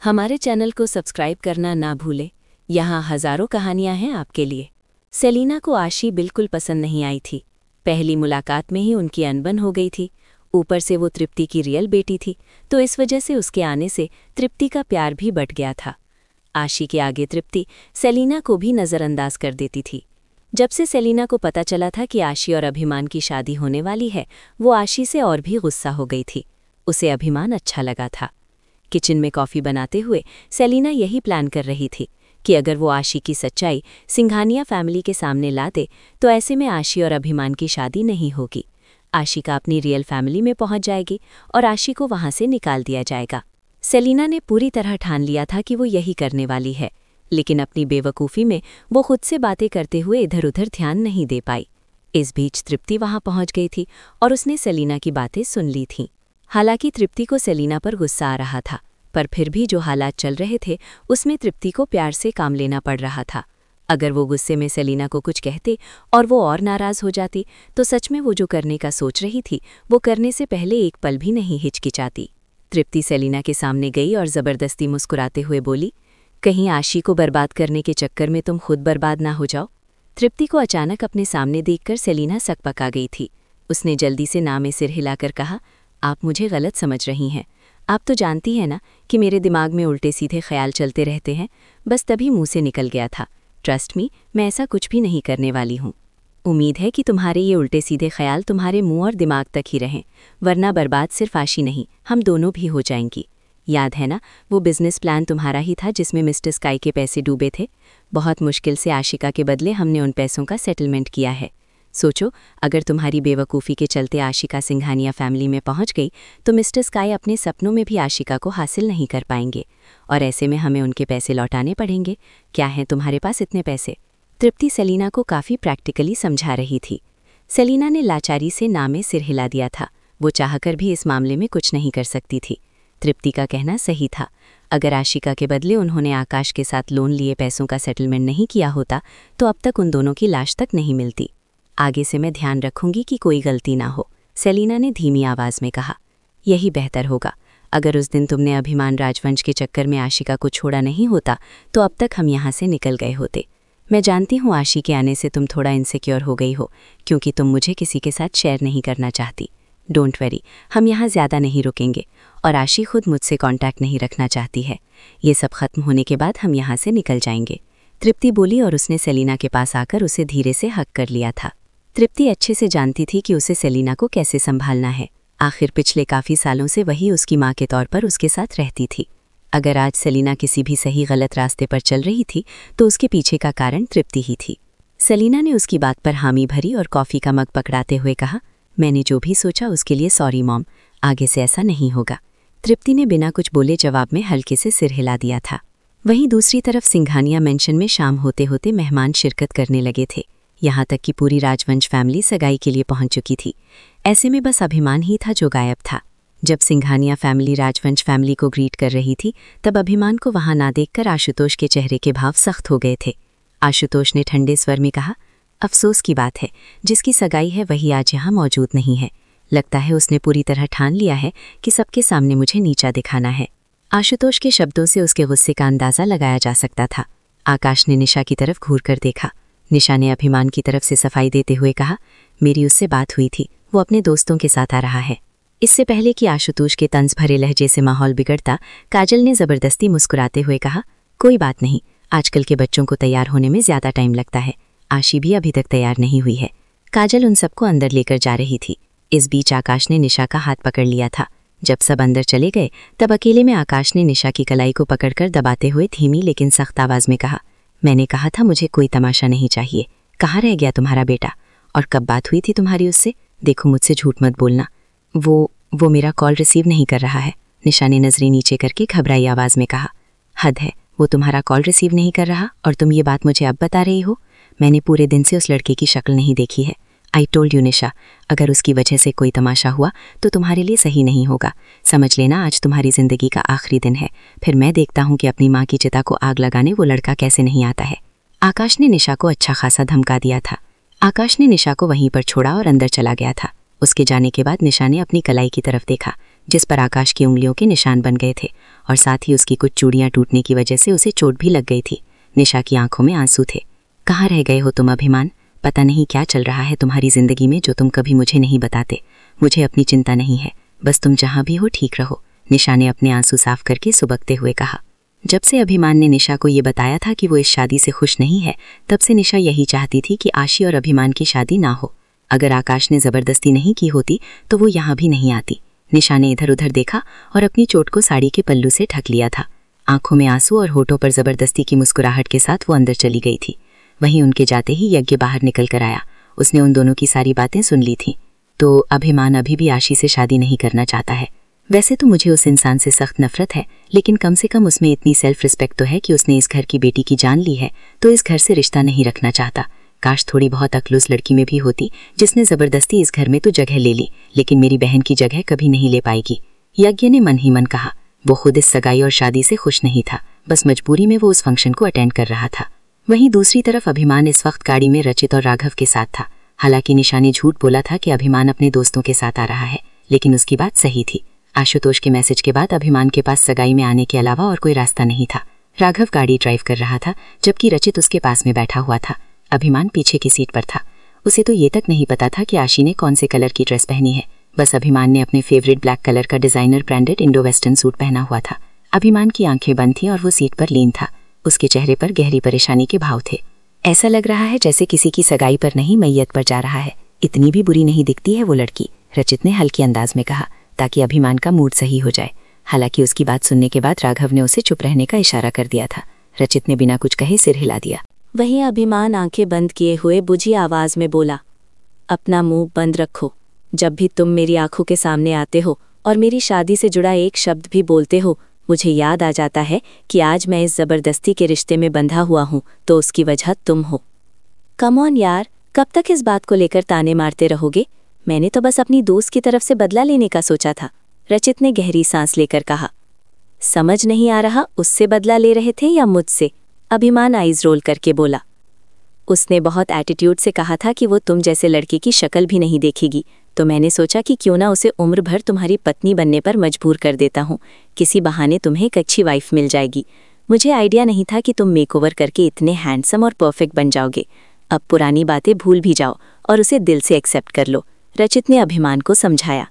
हमारे चैनल को सब्सक्राइब करना ना भूलें। यहाँ हज़ारों कहानियाँ हैं आपके लिए। सेलिना को आशी बिल्कुल पसंद नहीं आई थी। पहली मुलाकात में ही उनकी अनबन हो गई थी। ऊपर से वो तृप्ति की रियल बेटी थी, तो इस वजह से उसके आने से तृप्ति का प्यार भी बढ़ गया था। आशी के आगे तृप्ति सेलिना को भी नज़रअंदाज कर देती थी। जब से सेलिना को पता चला था कि आशी और अभिमान की शादी होने वाली है, वो आशी से और भी गुस्सा हो गई थी। उसे अभिमान अच्छा लगा था। किचन में कॉफ़ी बनाते हुए सेलिना यही प्लान कर रही थी कि अगर वो आशी की सच्चाई सिंघानिया फैमिली के सामने ला दे तो ऐसे में आशी और अभिमान की शादी नहीं होगी। आशिका अपनी रियल फैमिली में पहुंच जाएगी और आशी को वहां से निकाल दिया जाएगा। सेलिना ने पूरी तरह ठान लिया था कि वो यही करने वाली है, लेकिन अपनी बेवकूफ़ी में वो खुद से बातें करते हुए इधर उधर ध्यान नहीं दे पाई। इस बीच तृप्ति वहां पहुंच गई थी और उसने सेलिना की बातें सुन ली थीं। हालांकि तृप्ति को सेलिना पर गुस्सा आ रहा था, पर फिर भी जो हालात चल रहे थे उसमें तृप्ति को प्यार से काम लेना पड़ रहा था। अगर वो गुस्से में सेलिना को कुछ कहते और वो और नाराज़ हो जाती तो सच में वो जो करने का सोच रही थी वो करने से पहले एक पल भी नहीं हिचकिचाती। तृप्ति सेलिना के सामने गई और ज़बरदस्ती मुस्कुराते हुए बोली, कहीं आशी को बर्बाद करने के चक्कर में तुम खुद बर्बाद ना हो जाओ। तृप्ति को अचानक अपने सामने देखकर सेलिना सकपका गई थी। उसने जल्दी से ना में सिर हिलाकर कहा, आप मुझे गलत समझ रही हैं। आप तो जानती हैं ना कि मेरे दिमाग में उल्टे सीधे ख्याल चलते रहते हैं। बस तभी मुंह से निकल गया था। ट्रस्ट मी, मैं ऐसा कुछ भी नहीं करने वाली हूँ। उम्मीद है कि तुम्हारे ये उल्टे सीधे ख्याल तुम्हारे मुंह और दिमाग तक ही रहें, वरना बर्बाद सिर्फ आशी नहीं, हम दोनों भी हो जाएंगी। याद है ना वो बिजनेस प्लान तुम्हारा ही था जिसमें मिस्टर स्काई के पैसे डूबे थे। बहुत मुश्किल से आशिका के बदले हमने उन पैसों का सेटलमेंट किया है। सोचो, अगर तुम्हारी बेवकूफ़ी के चलते आशिका सिंघानिया फैमिली में पहुंच गई तो मिस्टर स्काई अपने सपनों में भी आशिका को हासिल नहीं कर पाएंगे और ऐसे में हमें उनके पैसे लौटाने पड़ेंगे। क्या हैं तुम्हारे पास इतने पैसे? तृप्ति सेलिना को काफ़ी प्रैक्टिकली समझा रही थी। सेलिना ने लाचारी से ना में सिर हिला दिया था। वो चाहकर भी इस मामले में कुछ नहीं कर सकती थी। तृप्ति का कहना सही था। अगर आशिका के बदले उन्होंने आकाश के साथ लोन लिए पैसों का सेटलमेंट नहीं किया होता तो अब तक उन दोनों की लाश तक नहीं मिलती। आगे से मैं ध्यान रखूंगी कि कोई गलती ना हो, सेलिना ने धीमी आवाज़ में कहा। यही बेहतर होगा। अगर उस दिन तुमने अभिमान राजवंश के चक्कर में आशिका को छोड़ा नहीं होता तो अब तक हम यहाँ से निकल गए होते। मैं जानती हूँ आशी के आने से तुम थोड़ा इनसिक्योर हो गई हो क्योंकि तुम मुझे किसी के साथ शेयर नहीं करना चाहती। डोंट वरी, हम यहाँ ज़्यादा नहीं रुकेंगे और आशी खुद मुझसे कांटेक्ट नहीं रखना चाहती है। ये सब खत्म होने के बाद हम यहाँ से निकल जाएंगे, तृप्ति बोली और उसने सेलिना के पास आकर उसे धीरे से हक कर लिया था। तृप्ति अच्छे से जानती थी कि उसे सेलिना को कैसे संभालना है। आखिर पिछले काफ़ी सालों से वही उसकी माँ के तौर पर उसके साथ रहती थी। अगर आज सेलिना किसी भी सही गलत रास्ते पर चल रही थी तो उसके पीछे का कारण तृप्ति ही थी। सेलिना ने उसकी बात पर हामी भरी और कॉफ़ी का मग पकड़ाते हुए कहा, मैंने जो भी सोचा उसके लिए सॉरी मॉम, आगे से ऐसा नहीं होगा। तृप्ति ने बिना कुछ बोले जवाब में हल्के से सिर हिला दिया था। वहीं दूसरी तरफ सिंघानिया मेंशन में शाम होते होते मेहमान शिरकत करने लगे थे। यहाँ तक कि पूरी राजवंश फैमिली सगाई के लिए पहुंच चुकी थी। ऐसे में बस अभिमान ही था जो गायब था। जब सिंघानिया फैमिली राजवंश फैमिली को ग्रीट कर रही थी तब अभिमान को वहां ना देखकर आशुतोष के चेहरे के भाव सख्त हो गए थे। आशुतोष ने ठंडे स्वर में कहा, अफसोस की बात है, जिसकी सगाई है वही आज यहाँ मौजूद नहीं है। लगता है उसने पूरी तरह ठान लिया है कि सबके सामने मुझे नीचा दिखाना है। आशुतोष के शब्दों से उसके गुस्से का अंदाज़ा लगाया जा सकता था। आकाश ने निशा की तरफ घूर कर देखा। निशा ने अभिमान की तरफ से सफाई देते हुए कहा, मेरी उससे बात हुई थी, वो अपने दोस्तों के साथ आ रहा है। इससे पहले कि आशुतोष के तंज भरे लहजे से माहौल बिगड़ता, काजल ने ज़बरदस्ती मुस्कुराते हुए कहा, कोई बात नहीं, आजकल के बच्चों को तैयार होने में ज़्यादा टाइम लगता है। आशी भी अभी तक तैयार नहीं हुई है। काजल उन सबको अंदर लेकर जा रही थी। इस बीच आकाश ने निशा का हाथ पकड़ लिया था। जब सब अंदर चले गए तब अकेले में आकाश ने निशा की कलाई को पकड़कर दबाते हुए धीमी लेकिन सख्त आवाज़ में कहा, मैंने कहा था मुझे कोई तमाशा नहीं चाहिए। कहाँ रह गया तुम्हारा बेटा? और कब बात हुई थी तुम्हारी उससे? देखो मुझसे झूठ मत बोलना। वो मेरा कॉल रिसीव नहीं कर रहा है, निशा ने नजरें नीचे करके घबराई आवाज़ में कहा। हद है, वो तुम्हारा कॉल रिसीव नहीं कर रहा और तुम ये बात मुझे अब बता रही हो? मैंने पूरे दिन से उस लड़के की शक्ल नहीं देखी है। आई टोल्ड यू निशा, अगर उसकी वजह से कोई तमाशा हुआ तो तुम्हारे लिए सही नहीं होगा। समझ लेना आज तुम्हारी ज़िंदगी का आखिरी दिन है, फिर मैं देखता हूँ कि अपनी माँ की चिता को आग लगाने वो लड़का कैसे नहीं आता है। आकाश ने निशा को अच्छा खासा धमका दिया था। आकाश ने निशा को वहीं पर छोड़ा और अंदर चला गया था। उसके जाने के बाद निशा ने अपनी कलाई की तरफ देखा जिस पर आकाश की उंगलियों के निशान बन गए थे और साथ ही उसकी कुछ चूड़ियां टूटने की वजह से उसे चोट भी लग गई थी। निशा की आंखों में आंसू थे। कहाँ रह गए हो तुम अभिमान? पता नहीं क्या चल रहा है तुम्हारी जिंदगी में जो तुम कभी मुझे नहीं बताते। मुझे अपनी चिंता नहीं है, बस तुम जहाँ भी हो ठीक रहो, निशा ने अपने आंसू साफ करके सुबकते हुए कहा। जब से अभिमान ने निशा को ये बताया था कि वो इस शादी से खुश नहीं है, तब से निशा यही चाहती थी कि आशी और अभिमान की शादी ना हो। अगर आकाश ने ज़बरदस्ती नहीं की होती तो वो यहाँ भी नहीं आती। निशा ने इधर उधर देखा और अपनी चोट को साड़ी के पल्लू से ढक लिया था। आंखों में आंसू और होठों पर ज़बरदस्ती की मुस्कुराहट के साथ वो अंदर चली गई थी। वहीं उनके जाते ही यज्ञ बाहर निकल कर आया। उसने उन दोनों की सारी बातें सुन ली थीं। तो अभिमान अभी भी आशी से शादी नहीं करना चाहता है। वैसे तो मुझे उस इंसान से सख्त नफरत है, लेकिन कम से कम उसमें इतनी सेल्फ रिस्पेक्ट तो है कि उसने इस घर की बेटी की जान ली है तो इस घर से रिश्ता नहीं रखना चाहता। काश थोड़ी बहुत अक्लूस लड़की में भी होती जिसने ज़बरदस्ती इस घर में तो जगह ले ली, लेकिन मेरी बहन की जगह कभी नहीं ले पाएगी, यज्ञ ने मन ही मन कहा। वो खुद इस सगाई और शादी से खुश नहीं था, बस मजबूरी में वो उस फंक्शन को अटेंड कर रहा था। वहीं दूसरी तरफ अभिमान इस वक्त गाड़ी में रचित और राघव के साथ था। हालांकि निशा ने झूठ बोला था कि अभिमान अपने दोस्तों के साथ आ रहा है, लेकिन उसकी बात सही थी। आशुतोष के मैसेज के बाद अभिमान के पास सगाई में आने के अलावा और कोई रास्ता नहीं था। राघव गाड़ी ड्राइव कर रहा था, जबकि रचित उसके पास में बैठा हुआ था। अभिमान पीछे की सीट पर था। उसे तो ये तक नहीं पता था कि आशी ने कौन से कलर की ड्रेस पहनी है। बस अभिमान ने अपने फेवरेट ब्लैक कलर का designer branded Indo western suit पहना हुआ था। अभिमान की आंखें बंद थीं और वो सीट पर लीन था। उसके चेहरे पर गहरी परेशानी के भाव थे। ऐसा लग रहा है जैसे किसी की सगाई पर नहीं मैयत पर जा रहा है। इतनी भी बुरी नहीं दिखती है वो लड़की, रचित ने हल्के अंदाज में कहा, ताकि अभिमान का मूड सही हो जाए। हालांकि उसकी बात सुनने के बाद राघव ने उसे चुप रहने का इशारा कर दिया था। रचित ने बिना कुछ कहे सिर हिला दिया। वहीं अभिमान आंखें बंद किए हुए बुझी आवाज में बोला, अपना मुंह बंद रखो। जब भी तुम मेरी आंखों के सामने आते हो और मेरी शादी से जुड़ा एक शब्द भी बोलते हो, मुझे याद आ जाता है कि आज मैं इस जबरदस्ती के रिश्ते में बंधा हुआ हूँ, तो उसकी वजह तुम हो। कम ऑन यार, कब तक इस बात को लेकर ताने मारते रहोगे? मैंने तो बस अपनी दोस्त की तरफ से बदला लेने का सोचा था, रचित ने गहरी सांस लेकर कहा। समझ नहीं आ रहा उससे बदला ले रहे थे या मुझसे? अभिमान आइज रोल करके बोला। उसने बहुत एटीट्यूड से कहा था कि वो तुम जैसे लड़के की शक्ल भी नहीं देखेगी, तो मैंने सोचा कि क्यों ना उसे उम्र भर तुम्हारी पत्नी बनने पर मजबूर कर देता हूँ। किसी बहाने तुम्हें एक अच्छी वाइफ मिल जाएगी। मुझे आइडिया नहीं था कि तुम मेकओवर करके इतने हैंडसम और परफेक्ट बन जाओगे। अब पुरानी बातें भूल भी जाओ और उसे दिल से एक्सेप्ट कर लो, रचित ने अभिमान को समझाया।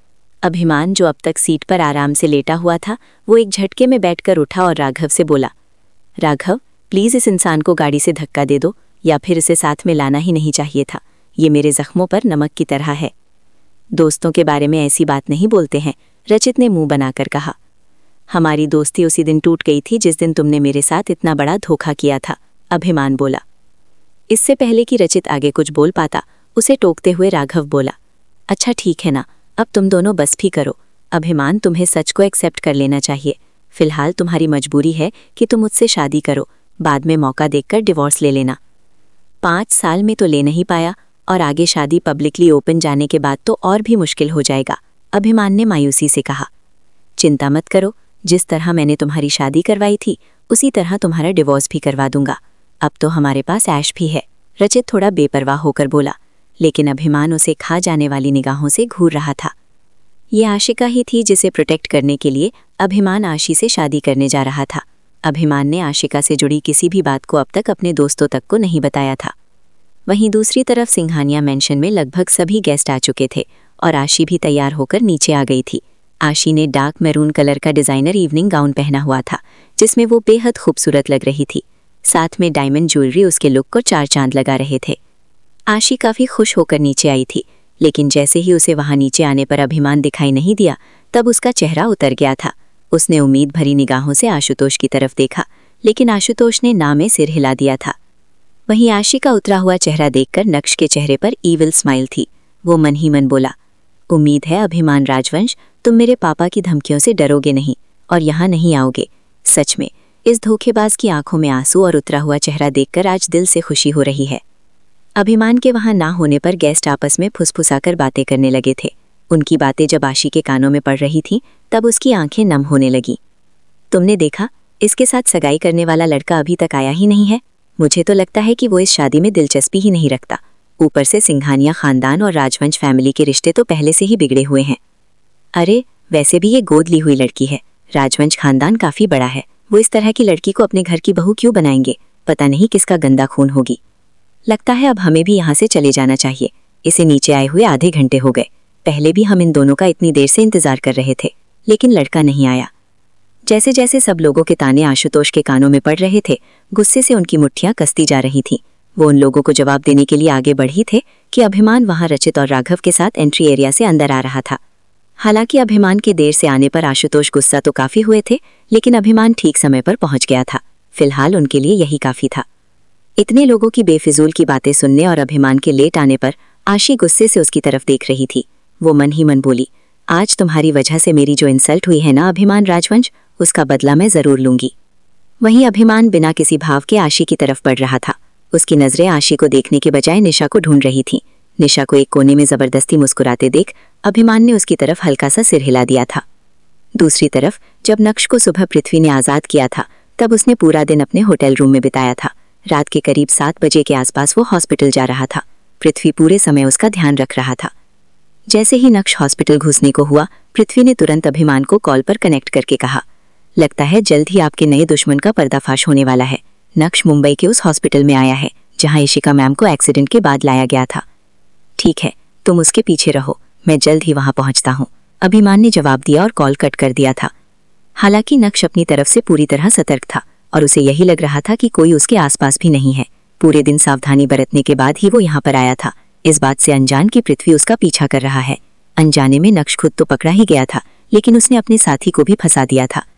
अभिमान, जो अब तक सीट पर आराम से लेटा हुआ था, वो एक झटके में बैठकर उठा और राघव से बोला, राघव प्लीज़ इस इंसान को गाड़ी से धक्का दे दो, या फिर इसे साथ में लाना ही नहीं चाहिए था। ये मेरे जख्मों पर नमक की तरह है। दोस्तों के बारे में ऐसी बात नहीं बोलते हैं, रचित ने मुंह बनाकर कहा। हमारी दोस्ती उसी दिन टूट गई थी जिस दिन तुमने मेरे साथ इतना बड़ा धोखा किया था, अभिमान बोला। इससे पहले कि रचित आगे कुछ बोल पाता, उसे टोकते हुए राघव बोला, अच्छा ठीक है ना, अब तुम दोनों बस भी करो। अभिमान, तुम्हें सच को एक्सेप्ट कर लेना चाहिए। फिलहाल तुम्हारी मजबूरी है कि तुम मुझसे शादी करो, बाद में मौका देखकर डिवोर्स ले लेना। 5 साल में तो ले नहीं पाया, और आगे शादी पब्लिकली ओपन जाने के बाद तो और भी मुश्किल हो जाएगा, अभिमान ने मायूसी से कहा। चिंता मत करो, जिस तरह मैंने तुम्हारी शादी करवाई थी उसी तरह तुम्हारा डिवोर्स भी करवा दूंगा। अब तो हमारे पास ऐश भी है, रचित थोड़ा बेपरवाह होकर बोला, लेकिन अभिमान उसे खा जाने वाली निगाहों से घूर रहा था। ये आशिका ही थी जिसे प्रोटेक्ट करने के लिए अभिमान आशी से शादी करने जा रहा था। अभिमान ने आशिका से जुड़ी किसी भी बात को अब तक अपने दोस्तों तक को नहीं बताया था। वहीं दूसरी तरफ सिंघानिया मेंशन में लगभग सभी गेस्ट आ चुके थे और आशी भी तैयार होकर नीचे आ गई थी। आशी ने डार्क मैरून कलर का डिज़ाइनर इवनिंग गाउन पहना हुआ था, जिसमें वो बेहद खूबसूरत लग रही थी। साथ में डायमंड ज्वेलरी उसके लुक को 4 चांद लगा रहे थे। आशी काफ़ी खुश होकर नीचे आई थी, लेकिन जैसे ही उसे वहां नीचे आने पर अभिमान दिखाई नहीं दिया, तब उसका चेहरा उतर गया था। उसने उम्मीद भरी निगाहों से आशुतोष की तरफ देखा, लेकिन आशुतोष ने ना में सिर हिला दिया था। वहीं आशी का उतरा हुआ चेहरा देखकर नक्श के चेहरे पर ईविल स्माइल थी। वो मन ही मन बोला, उम्मीद है अभिमान राजवंश, तुम मेरे पापा की धमकियों से डरोगे नहीं और यहाँ नहीं आओगे। सच में इस धोखेबाज की आंखों में आंसू और उतरा हुआ चेहरा देखकर आज दिल से खुशी हो रही है। अभिमान के वहां ना होने पर गेस्ट आपस में फुसफुसाकर बातें करने लगे थे। उनकी बातें जब आशी के कानों में पड़ रही थीं, तब उसकी आंखें नम होने लगीं। तुमने देखा, इसके साथ सगाई करने वाला लड़का अभी तक आया ही नहीं है। मुझे तो लगता है कि वो इस शादी में दिलचस्पी ही नहीं रखता। ऊपर से सिंघानिया खानदान और राजवंश फैमिली के रिश्ते तो पहले से ही बिगड़े हुए हैं। अरे, वैसे भी ये गोद ली हुई लड़की है। राजवंश खानदान काफी बड़ा है, वो इस तरह की लड़की को अपने घर की बहू क्यों बनाएंगे? पता नहीं किसका गंदा खून होगी। लगता है अब हमें भी यहाँ से चले जाना चाहिए। इसे नीचे आए हुए आधे घंटे हो गए। पहले भी हम इन दोनों का इतनी देर से इंतजार कर रहे थे, लेकिन लड़का नहीं आया। जैसे जैसे सब लोगों के ताने आशुतोष के कानों में पड़ रहे थे, गुस्से से उनकी मुट्ठियां कसती जा रही थीं। वो उन लोगों को जवाब देने के लिए आगे बढ़ी थे कि अभिमान वहां रचित और राघव के साथ एंट्री एरिया से अंदर आ रहा था। हालांकि अभिमान के देर से आने पर आशुतोष गुस्सा तो काफी हुए थे, लेकिन अभिमान ठीक समय पर पहुंच गया था। फिलहाल उनके लिए यही काफी था। इतने लोगों की बेफिजूल की बातें सुनने और अभिमान के लेट आने पर आशी गुस्से से उसकी तरफ देख रही थी। वो मन ही मन बोली, आज तुम्हारी वजह से मेरी जो इंसल्ट हुई है ना अभिमान राजवंश, उसका बदला मैं जरूर लूंगी। वहीं अभिमान बिना किसी भाव के आशी की तरफ बढ़ रहा था। उसकी नजरें आशी को देखने के बजाय निशा को ढूंढ रही थीं। निशा को एक कोने में जबरदस्ती मुस्कुराते देख अभिमान ने उसकी तरफ हल्का सा सिर हिला दिया था। दूसरी तरफ जब नक्श को सुबह पृथ्वी ने आजाद किया था, तब उसने पूरा दिन अपने होटल रूम में बिताया था। रात के करीब 7 बजे के आसपास वो हॉस्पिटल जा रहा था। पृथ्वी पूरे समय उसका ध्यान रख रहा था। जैसे ही नक्श हॉस्पिटल घुसने को हुआ, पृथ्वी ने तुरंत अभिमान को कॉल पर कनेक्ट करके कहा, लगता है जल्द ही आपके नए दुश्मन का पर्दाफाश होने वाला है। नक्श मुंबई के उस हॉस्पिटल में आया है जहां इशिका मैम को एक्सीडेंट के बाद लाया गया था। ठीक है, तुम उसके पीछे रहो, मैं जल्द ही वहां पहुंचता हूं, अभिमान ने जवाब दिया और कॉल कट कर दिया था। हालांकि नक्श अपनी तरफ से पूरी तरह सतर्क था और उसे यही लग रहा था कि कोई उसके आसपास भी नहीं है। पूरे दिन सावधानी बरतने के बाद ही वो यहाँ पर आया था, इस बात से अनजान कि पृथ्वी उसका पीछा कर रहा है। अनजाने में नक्श खुद तो पकड़ा ही गया था, लेकिन उसने अपने साथी को भी फंसा दिया था।